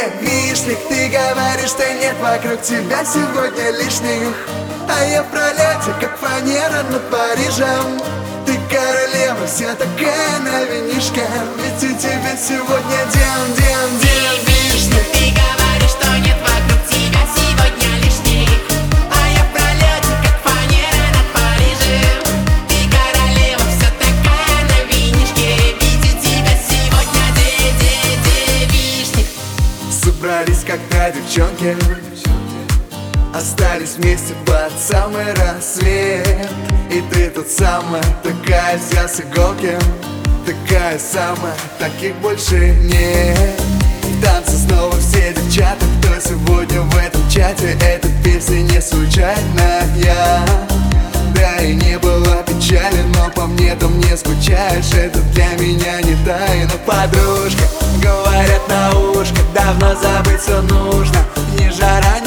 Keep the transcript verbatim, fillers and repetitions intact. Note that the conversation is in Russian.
девичник. Ты говоришь, что нет вокруг тебя сегодня лишних, а я в пролете, как фанера над Парижем. Ты королева, вся такая на винишке, ведь у тебя сегодня день, день, день вишни. Ты говоришь, что нет вокруг тебя сегодня лишних, а я в пролете, как фанера над Парижем. Ты королева, вся такая на винишке, ведь у тебя сегодня день, день, день вишни. Собрались когда девчонки, остались вместе под самый рассвет. И ты тут самая, такая вся с иголки, такая самая, таких больше нет. В танце снова все девчата, кто сегодня в этом чате. Эта песня не случайная, да и не было печали, но по мне там не скучаешь. Это для меня не тайна, подружка. Говорят на ушко, давно забыть все нужно. Ни жара,